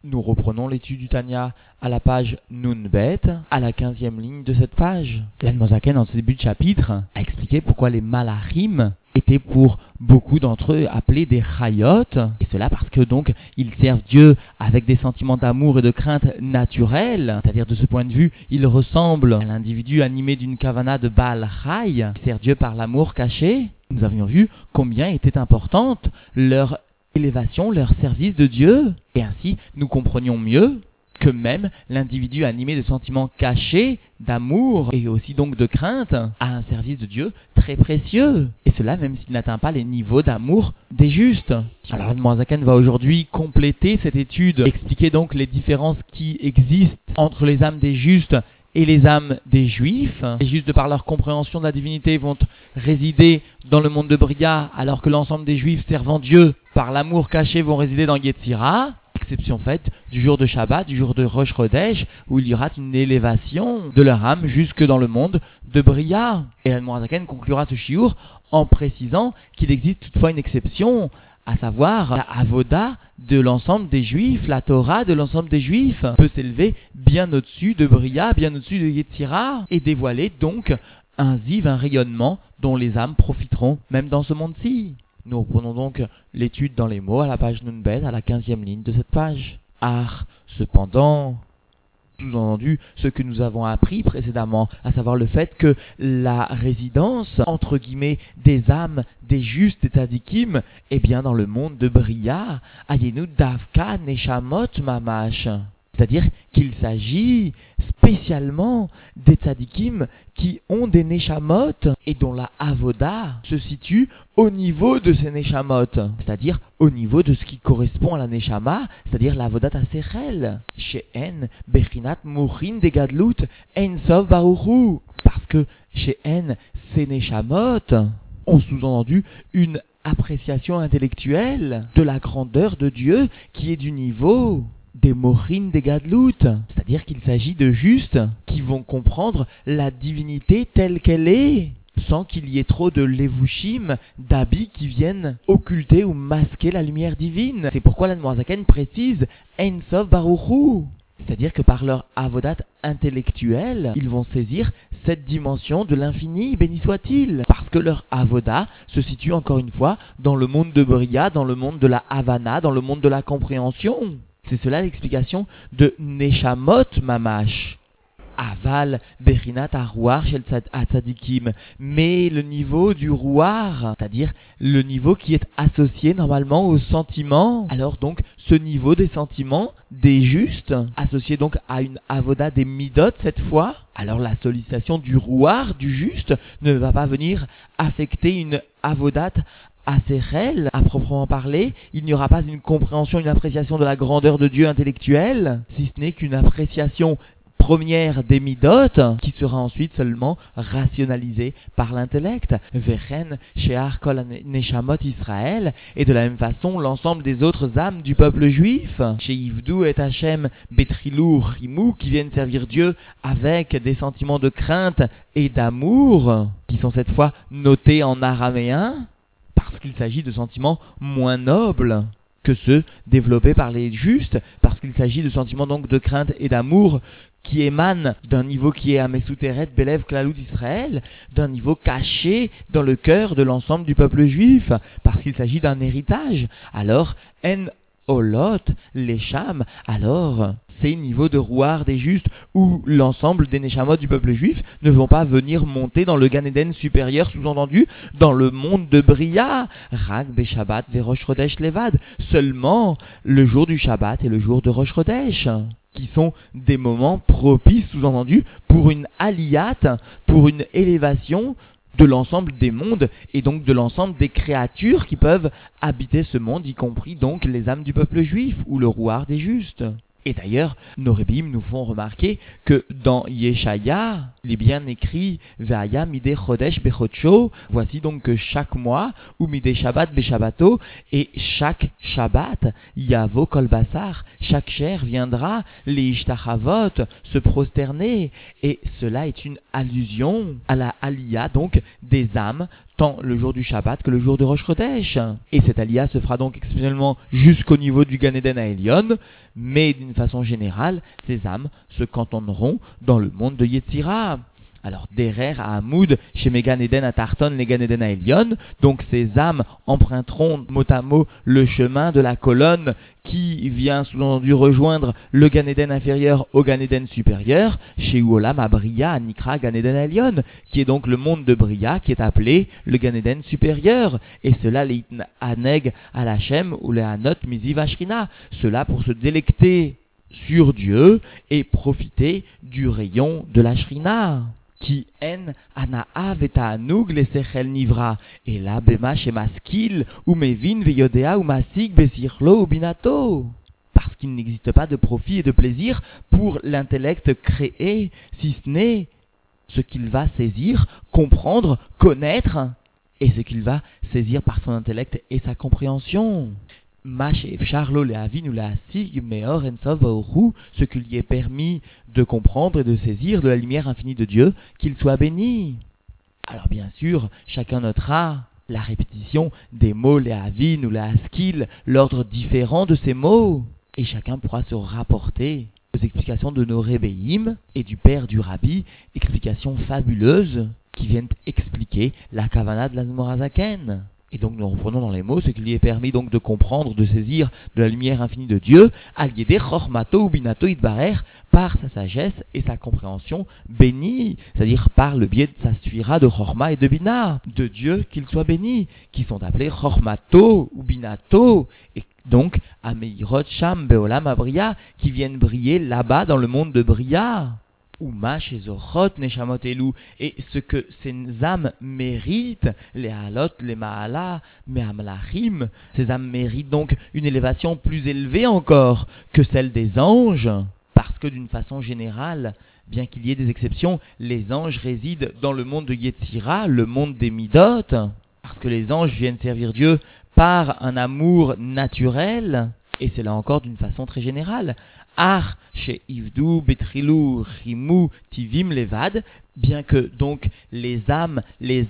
Nous reprenons l'étude du Tanya à la page Nunbet, à la 15e ligne de cette page. L'Admozaken, dans ce début de chapitre, a expliqué pourquoi les malachim étaient pour beaucoup d'entre eux appelés des chayot, et cela parce que donc ils servent Dieu avec des sentiments d'amour et de crainte naturels, c'est-à-dire de ce point de vue, ils ressemblent à l'individu animé d'une kavana de Baal Chai, qui sert Dieu par l'amour caché. Nous avions vu combien était importante leur élévation, leur service de Dieu, et ainsi nous comprenions mieux que même l'individu animé de sentiments cachés, d'amour et aussi donc de crainte a un service de Dieu très précieux, et cela même s'il n'atteint pas les niveaux d'amour des justes. Alors Admozaken va aujourd'hui compléter cette étude, expliquer donc les différences qui existent entre les âmes des justes et les âmes des Juifs. Les Juifs, de par leur compréhension de la divinité, vont résider dans le monde de Bria, alors que l'ensemble des Juifs servant Dieu par l'amour caché vont résider dans Yetzira. Exception faite du jour de Shabbat, du jour de Rosh Chodesh, où il y aura une élévation de leur âme jusque dans le monde de Bria. Et l'Admozaken conclura ce shiur en précisant qu'il existe toutefois une exception, à savoir la avoda de l'ensemble des Juifs, la Torah de l'ensemble des Juifs peut s'élever bien au-dessus de Bria, bien au-dessus de Yetzira, et dévoiler donc un ziv, un rayonnement dont les âmes profiteront même dans ce monde-ci. Nous reprenons donc l'étude dans les mots à la page Nunbet, à la 15e ligne de cette page. Cependant, sous-entendu ce que nous avons appris précédemment, à savoir le fait que la résidence, entre guillemets, des âmes, des justes et tzadikim, est bien dans le monde de Bria, ayenu davka neshamot mamash. C'est-à-dire qu'il s'agit spécialement des tzadikim qui ont des neshamot et dont la avoda se situe au niveau de ces neshamot, c'est-à-dire au niveau de ce qui correspond à la neshama, c'est-à-dire la avodat aserel, she'en bechinat muchin de gadlut en sov baruchu, parce que she'en ces neshamot ont sous-entendu une appréciation intellectuelle de la grandeur de Dieu qui est du niveau des mochines des gadlout, c'est-à-dire qu'il s'agit de justes qui vont comprendre la divinité telle qu'elle est, sans qu'il y ait trop de levushim, d'habits qui viennent occulter ou masquer la lumière divine. C'est pourquoi l'Admozaken précise Ein Sof Baruchu, c'est-à-dire que par leur avodat intellectuel, ils vont saisir cette dimension de l'infini, béni soit-il, parce que leur avoda se situe encore une fois dans le monde de Bria, dans le monde de la Havana, dans le monde de la compréhension. C'est cela l'explication de Neshamot Mamash. Aval Bechinat Arouar Shel Tzadikim. Mais le niveau du Rouar, c'est-à-dire le niveau qui est associé normalement aux sentiments, alors donc ce niveau des sentiments des justes, associé donc à une avoda des midot cette fois, alors la sollicitation du Rouar, du juste, ne va pas venir affecter une avodat Aserel, à proprement parler, il n'y aura pas une compréhension, une appréciation de la grandeur de Dieu intellectuelle, si ce n'est qu'une appréciation première des midot, qui sera ensuite seulement rationalisée par l'intellect. Vechen she'ar kol neshamot Israël, et de la même façon l'ensemble des autres âmes du peuple juif, she'ivdu et Hashem betrilou rimou, qui viennent servir Dieu avec des sentiments de crainte et d'amour, qui sont cette fois notés en araméen, parce qu'il s'agit de sentiments moins nobles que ceux développés par les justes, parce qu'il s'agit de sentiments donc de crainte et d'amour qui émanent d'un niveau qui est à Mesuteret Belev Klalut d'Israël, d'un niveau caché dans le cœur de l'ensemble du peuple juif, parce qu'il s'agit d'un héritage. Alors, En Olot, les Cham, alors ces niveaux de rouard des justes où l'ensemble des Neshamot du peuple juif ne vont pas venir monter dans le Gan Eden supérieur, sous-entendu dans le monde de Bria, Rag be Shabbat ve Rosh Chodesh Levad, seulement le jour du Shabbat et le jour de Rosh Chodesh, qui sont des moments propices, sous-entendu, pour une aliyat, pour une élévation de l'ensemble des mondes et donc de l'ensemble des créatures qui peuvent habiter ce monde, y compris donc les âmes du peuple juif ou le rouard des justes. Et d'ailleurs, nos Rebbeim nous font remarquer que dans Yeshaya, il est bien écrit Ve'aya midei chodesh bechodcho, voici donc que chaque mois, ou midei Shabbat beshabbato, et chaque Shabbat, Yavo kol basar, chaque chair viendra, les ishtachavot, se prosterner, et cela est une allusion à la aliyah donc des âmes tant le jour du Shabbat que le jour de Rosh Chodesh. Et cette aliyah se fera donc exceptionnellement jusqu'au niveau du Gan Eden à Elyon, mais d'une façon générale, ces âmes se cantonneront dans le monde de Yetzira. Alors, Derer à Hamoud, chez Megan Eden à Tarton, les Gan Eden à Elyon, donc ces âmes emprunteront mot à mot le chemin de la colonne qui vient sous-entendu rejoindre le Gan Eden inférieur au Gan Eden supérieur, chez Uolam à Bria, à Nikra, Gan Eden à Elyon, qui est donc le monde de Bria, qui est appelé le Gan Eden supérieur. Et cela, les Aneg à l'Hachem ou les Hanot Miziv Ashrina, cela pour se délecter sur Dieu et profiter du rayon de la Shrina. Qui en anaa veta'anug lesechel nivra, et là bema shemaskil ou mevin veyodea ou masig besirlo ou binato. Parce qu'il n'existe pas de profit et de plaisir pour l'intellect créé, si ce n'est ce qu'il va saisir, comprendre, connaître, et ce qu'il va saisir par son intellect et sa compréhension. Ce qu'il y est permis de comprendre et de saisir de la lumière infinie de Dieu, qu'il soit béni. Alors bien sûr, chacun notera la répétition des mots, les avin ou les haskil, l'ordre différent de ces mots. Et chacun pourra se rapporter aux explications de nos rébéim et du père du rabbi, explications fabuleuses qui viennent expliquer la kavana de l'Admor HaZaken. Et donc nous reprenons dans les mots ce qu'il lui est permis donc de comprendre, de saisir de la lumière infinie de Dieu, al-yedé chormato ou binato idbarer, par sa sagesse et sa compréhension bénie, c'est-à-dire par le biais de sa sphira de chorma et de bina, de Dieu qu'il soit béni, qui sont appelés chormato ou binato, et donc ameirot sham beolam abria, qui viennent briller là-bas dans le monde de Bria. Uma shezochot neshamot elu, et ce que ces âmes méritent, les halot, les maala, mehamlachim, ces âmes méritent donc une élévation plus élevée encore que celle des anges, parce que d'une façon générale, bien qu'il y ait des exceptions, les anges résident dans le monde de Yetzira, le monde des midot, parce que les anges viennent servir Dieu par un amour naturel, et c'est là encore d'une façon très générale. Ar chez Ivdou, Betrilou, Rimou, Tivim, Levad, bien que donc les âmes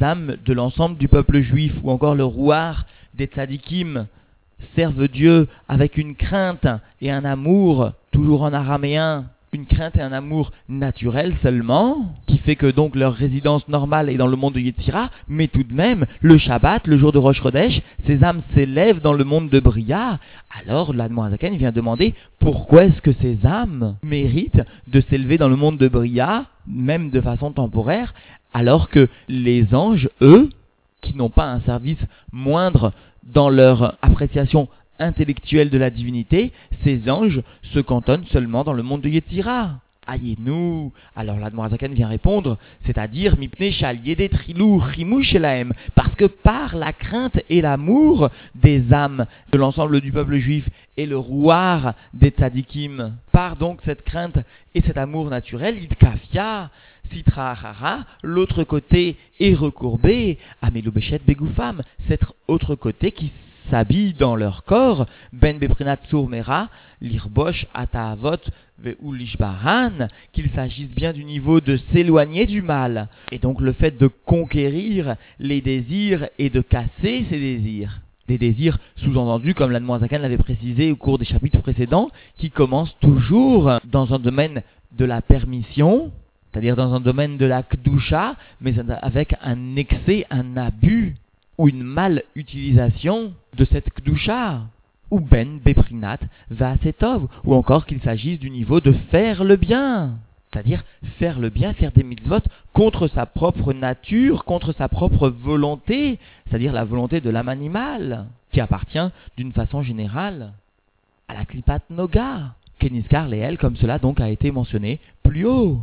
de l'ensemble du peuple juif, ou encore le rouar des tzadikim, servent Dieu avec une crainte et un amour, toujours en araméen, une crainte et un amour naturel seulement, qui fait que donc leur résidence normale est dans le monde de Yetzira, mais tout de même, le Shabbat, le jour de Rosh Chodesh, ces âmes s'élèvent dans le monde de Bria. Alors l'Admor HaZaken vient demander pourquoi est-ce que ces âmes méritent de s'élever dans le monde de Bria, même de façon temporaire, alors que les anges, eux, qui n'ont pas un service moindre dans leur appréciation intellectuelle de la divinité, ces anges se cantonnent seulement dans le monde de Yetzira. Aïe-nous. Alors l'Admor HaZaken vient répondre, c'est-à-dire mipnei shal yedei trilou chimou shelahem, parce que par la crainte et l'amour des âmes de l'ensemble du peuple juif et le rouar des tzadikim, par donc cette crainte et cet amour naturel, idkafia, sitra achara, l'autre côté est recourbé, amelu beshet begoufam, cet autre côté qui s'habillent dans leur corps, ben beprinat surmera, lirbosh ataavot ve'ulishbaran, qu'il s'agisse bien du niveau de s'éloigner du mal, et donc le fait de conquérir les désirs et de casser ces désirs. Des désirs sous-entendus, comme l'Admor HaZaken l'avait précisé au cours des chapitres précédents, qui commencent toujours dans un domaine de la permission, c'est-à-dire dans un domaine de la Kedusha, mais avec un excès, un abus, ou une mal-utilisation de cette Kedusha, ou ben beprinat va'asetov, ou encore qu'il s'agisse du niveau de faire le bien, c'est-à-dire faire le bien, faire des mitzvot contre sa propre nature, contre sa propre volonté, c'est-à-dire la volonté de l'âme animale, qui appartient d'une façon générale à la klipat noga, Keniskar Leel, comme cela donc a été mentionné plus haut.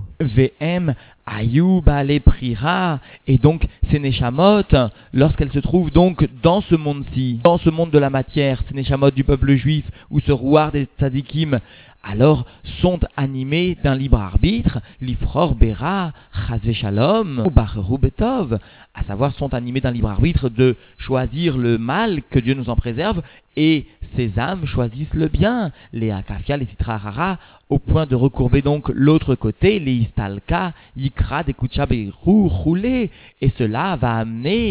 VM Ayou Bale Prira, et donc ces Neshamot, lorsqu'elles se trouvent donc dans ce monde-ci, dans ce monde de la matière, ces Neshamot du peuple juif, ou ce rouar des tzadikim, alors sont animés d'un libre arbitre, l'ifror bera, chazve shalom, ou bacheru betov, à savoir sont animés d'un libre arbitre de choisir le mal, que Dieu nous en préserve, et ces âmes choisissent le bien, les akafia, les sitra rara, au point de recourber donc l'autre côté, les istalka, yikra, dekucha beiru, roulé, et cela va amener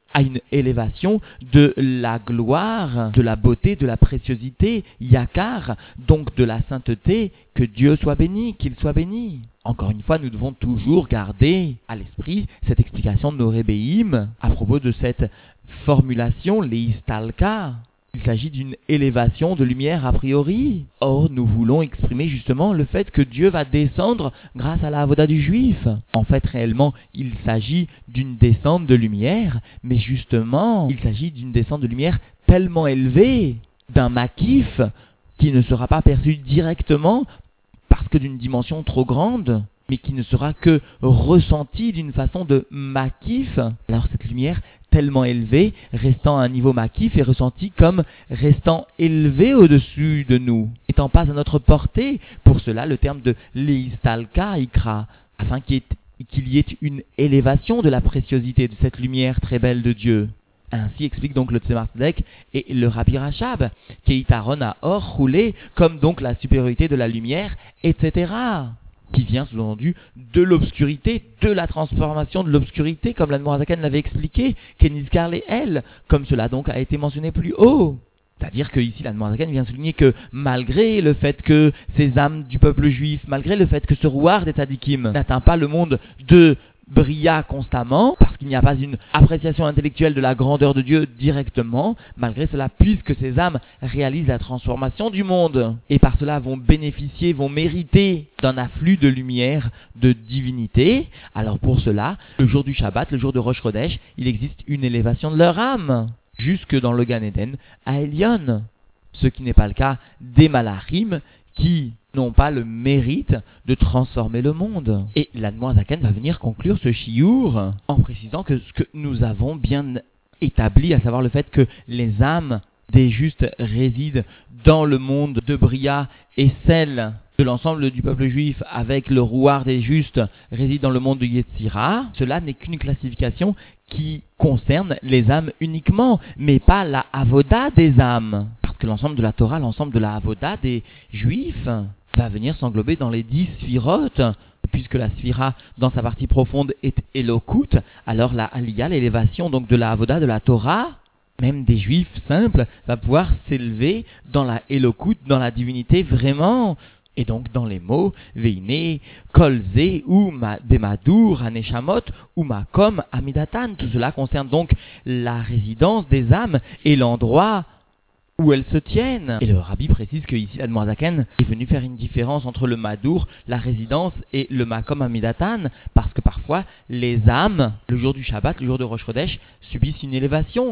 à une élévation de la gloire, de la beauté, de la préciosité, yakar, donc de la sainteté, que Dieu soit béni, qu'il soit béni. Encore une fois, nous devons toujours garder à l'esprit cette explication de nos rébéim à propos de cette formulation, leistalka. Il s'agit d'une élévation de lumière a priori. Or, nous voulons exprimer justement le fait que Dieu va descendre grâce à la avoda du juif. En fait, réellement, il s'agit d'une descente de lumière, mais justement, il s'agit d'une descente de lumière tellement élevée, d'un makif, qui ne sera pas perçu directement parce que d'une dimension trop grande, mais qui ne sera que ressenti d'une façon de makif. Alors cette lumière tellement élevée, restant à un niveau makif, est ressentie comme restant élevée au-dessus de nous, n'étant pas à notre portée. Pour cela, le terme de leistalka ikra, afin qu'il y ait une élévation de la préciosité de cette lumière très belle de Dieu. Ainsi explique donc le Tzemar Tzedek et le Rabbi Rachab, Keitaron à or roulé, comme donc la supériorité de la lumière, etc., qui vient sous-entendu de l'obscurité, de la transformation de l'obscurité, comme l'Admor Azaken l'avait expliqué, Kenizkar les El, comme cela donc a été mentionné plus haut. C'est-à-dire que ici l'Admor Azaken vient souligner que malgré le fait que ces âmes du peuple juif, malgré le fait que ce rouard des tzadikim n'atteint pas le monde de Bria constamment, parce qu'il n'y a pas une appréciation intellectuelle de la grandeur de Dieu directement, malgré cela, puisque ces âmes réalisent la transformation du monde, et par cela vont bénéficier, vont mériter d'un afflux de lumière, de divinité, alors pour cela, le jour du Shabbat, le jour de Rosh Chodesh, il existe une élévation de leur âme, jusque dans le Gan Eden, à Elyon, ce qui n'est pas le cas des Malachim, qui n'ont pas le mérite de transformer le monde. Et l'Admor Azaken va venir conclure ce chiour en précisant que ce que nous avons bien établi, à savoir le fait que les âmes des justes résident dans le monde de Bria et celles de l'ensemble du peuple juif avec le rouard des justes réside dans le monde de Yetzira, cela n'est qu'une classification qui concerne les âmes uniquement, mais pas la avoda des âmes. Parce que l'ensemble de la Torah, l'ensemble de la avoda des juifs va venir s'englober dans les 10 sphirotes, puisque la sphira, dans sa partie profonde, est Elokut, alors la Aliyah, l'élévation donc de la avoda, de la Torah, même des juifs simples, va pouvoir s'élever dans la Elokut, dans la divinité vraiment. Et donc dans les mots, Veine, Kolze, ou Bemadour, Haneshamot, ou Makom, Amidatan, tout cela concerne donc la résidence des âmes et l'endroit où elles se tiennent. Et le Rabbi précise que ici l'Admor Azaken est venu faire une différence entre le Madour, la résidence, et le Makom Amidatan, parce que parfois les âmes, le jour du Shabbat, le jour de Rosh Chodesh, subissent une élévation.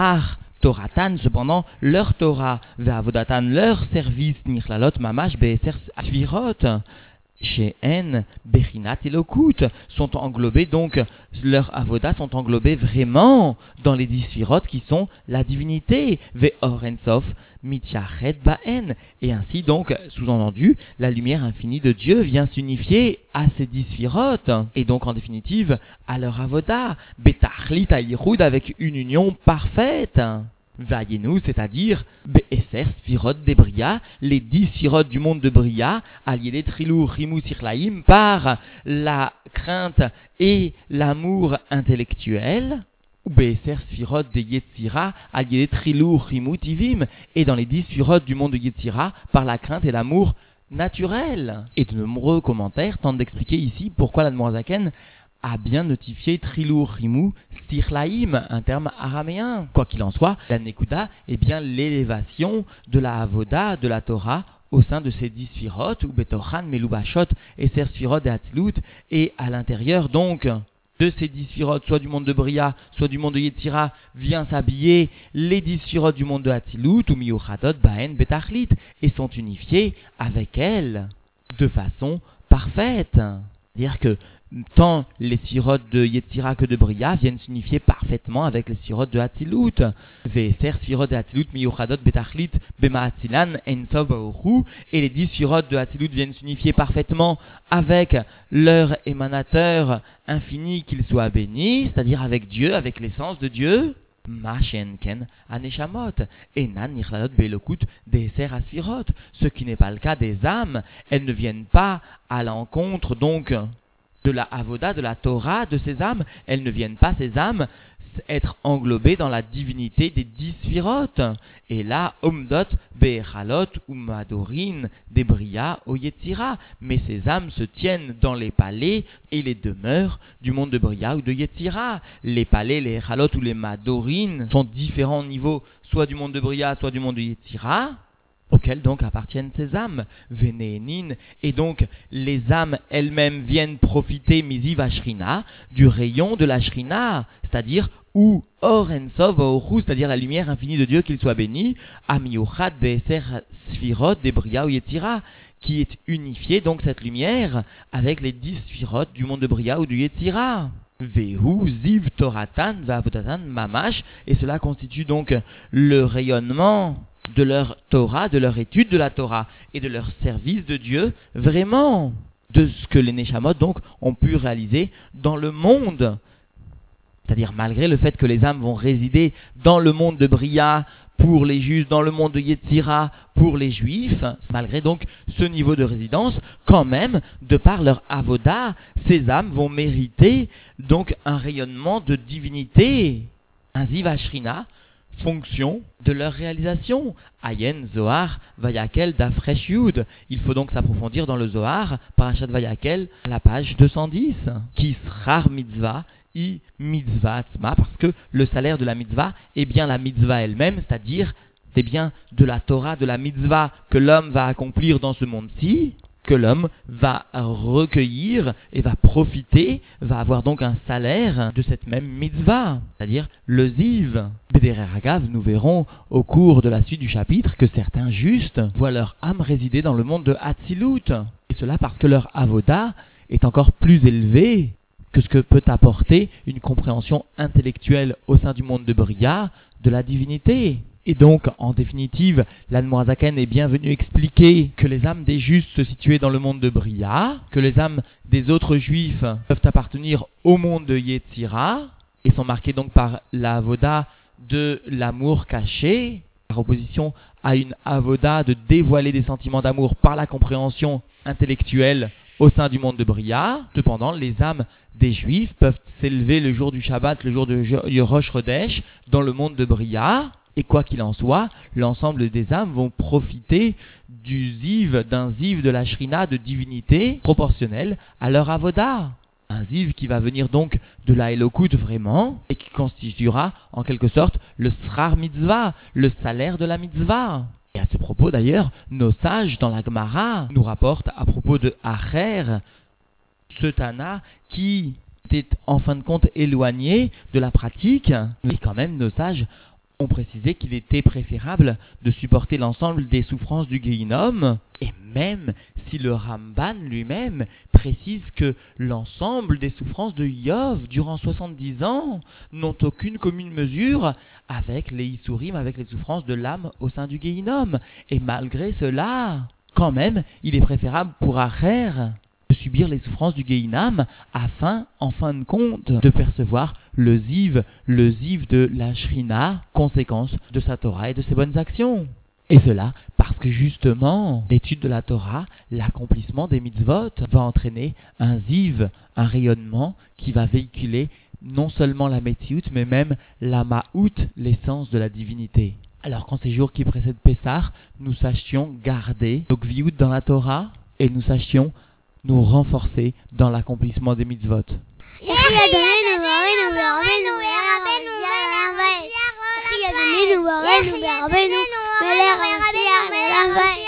Toratan, cependant, leur Torah, Ve'avodatan, leur service, Nichlalot, Mamash, Be'eser, Svirot, She'en, Bechinat et Lokut, sont englobés, donc, leurs avodas sont englobés vraiment dans les 10 Svirot qui sont la divinité, Ve'or Ensof, Mitchachet Ba'en, et ainsi donc, sous-entendu, la lumière infinie de Dieu vient s'unifier à ces 10 Svirot, et donc en définitive, à leur avoda, Betachlit Aïroud avec une union parfaite. Vayenu, c'est-à-dire Be'eser Sphirot de Bria, les 10 Sphirot du monde de Bria, alliés les Trilou, Rimou, Sirlaïm, par la crainte et l'amour intellectuel, ou Be'eser Sphirot de Yetzira, alliés les Trilou, Rimou, Tivim, et dans les 10 Sphirot du monde de Yetzira, par la crainte et l'amour naturel. Et de nombreux commentaires tentent d'expliquer ici pourquoi l'Admor Azaken a bien notifié Trilou, Rimou, Sirlaïm, un terme araméen. Quoi qu'il en soit, la Nekuda est bien l'élévation de la Avoda, de la Torah, au sein de ces 10 Sphirot, ou Betochan, Melubashot, et Ser Sphirot et Atzilut, et à l'intérieur donc de ces 10 Sphirot, soit du monde de Bria, soit du monde de Yetzira, vient s'habiller les 10 Sphirot du monde de Atzilut, ou Miyuchadot, Baen, Betachlit, et sont unifiés avec elles de façon parfaite. C'est-à-dire que tant les Sphirot de Yetzira que de Bria viennent s'unifier parfaitement avec les Sphirot de Hatzilut. Ve'eser Sphirot de Hatzilut miyuchadot betachlit bema'atzilan ensof baruchu, et les 10 Sphirot de Hatzilut viennent s'unifier parfaitement avec leur émanateur infini, qu'il soit béni, c'est-à-dire avec Dieu, avec l'essence de Dieu. Ma shenken aneshamot enan nichlалot be'elokut de'eser asphirot, ce qui n'est pas le cas des âmes. Elles ne viennent pas à l'encontre donc de la avoda, de la Torah de ces âmes. Elles ne viennent pas, ces âmes, puissent être englobés dans la divinité des 10 sphirotes. Et là, Omdot, Be'echalot, Umadorin, Debria, Oyetzira. Mais ces âmes se tiennent dans les palais et les demeures du monde de Bria ou de Yetzira. Les palais, les Echalot ou les Madorin sont différents niveaux, soit du monde de Bria, soit du monde de Yetzira, auxquels donc appartiennent ces âmes, Vénénine, et donc les âmes elles-mêmes viennent profiter Miziv Ashrina, du rayon de la Shrina, c'est-à-dire ou Or Ensov Orhu, c'est-à-dire la lumière infinie de Dieu, qu'il soit béni, Amiyuchat Be'eser Sfirot de Bria ou Yetzira, qui est unifiée donc cette lumière avec les 10 Sfirot du monde de Bria ou du Yetzira. Vehu, Ziv, Toratan, Va'avodatan, Mamash, et cela constitue donc le rayonnement de leur Torah, de leur étude de la Torah et de leur service de Dieu, vraiment, de ce que les Neshamot donc ont pu réaliser dans le monde. C'est-à-dire malgré le fait que les âmes vont résider dans le monde de Bria pour les justes, dans le monde de Yetzira pour les juifs, malgré donc ce niveau de résidence, quand même, de par leur avoda, ces âmes vont mériter donc un rayonnement de divinité, un ziv ashrina, fonction de leur réalisation. Ayen, Zohar, Vayakel, Dafresh Yud. Il faut donc s'approfondir dans le Zohar, Parashat Vayakel, à la page 210. Kisrar mitzvah, I mitzvah atzma, parce que le salaire de la mitzvah est bien la mitzvah elle-même, c'est-à-dire c'est bien de la Torah, de la mitzvah que l'homme va accomplir dans ce monde-ci, que l'homme va recueillir et va profiter, va avoir donc un salaire de cette même mitzvah, c'est-à-dire le ziv. Bederer Agav, nous verrons au cours de la suite du chapitre que certains justes voient leur âme résider dans le monde de Hatzilut, et cela parce que leur avoda est encore plus élevé que ce que peut apporter une compréhension intellectuelle au sein du monde de Bria de la divinité. Et donc, en définitive, l'Admorazaken est bien venu expliquer que les âmes des justes se situaient dans le monde de Bria, que les âmes des autres juifs peuvent appartenir au monde de Yetzira, et sont marquées donc par la avoda de l'amour caché, par opposition à une avoda de dévoiler des sentiments d'amour par la compréhension intellectuelle au sein du monde de Bria. Cependant, les âmes des Juifs peuvent s'élever le jour du Shabbat, le jour de Rosh Chodesh, dans le monde de Bria. Et quoi qu'il en soit, l'ensemble des âmes vont profiter d'un ziv de la Shrina de divinité proportionnelle à leur avoda. Un ziv qui va venir donc de la Elokut vraiment, et qui constituera en quelque sorte le srar mitzvah, le salaire de la mitzvah. Et à ce propos d'ailleurs, nos sages dans la Gemara nous rapportent à propos de Acher, ce Tana qui était en fin de compte éloigné de la pratique, mais quand même nos sages ont précisé qu'il était préférable de supporter l'ensemble des souffrances du Gehinnom, et même si le Ramban lui-même précise que l'ensemble des souffrances de Yov durant 70 ans n'ont aucune commune mesure avec les Issourim, avec les souffrances de l'âme au sein du Gehinnom. Et malgré cela, quand même, il est préférable pour Acher de subir les souffrances du Gehinnom afin, en fin de compte, de percevoir le ziv de la Shrina, conséquence de sa Torah et de ses bonnes actions. Et cela parce que justement, l'étude de la Torah, l'accomplissement des mitzvot, va entraîner un ziv, un rayonnement qui va véhiculer non seulement la Metsiout, mais même la Ma'out, l'essence de la divinité. Alors qu'en ces jours qui précèdent Pessah, nous sachions garder nos Gviout dans la Torah et nous sachions nous renforcer dans l'accomplissement des mitzvot. Amen.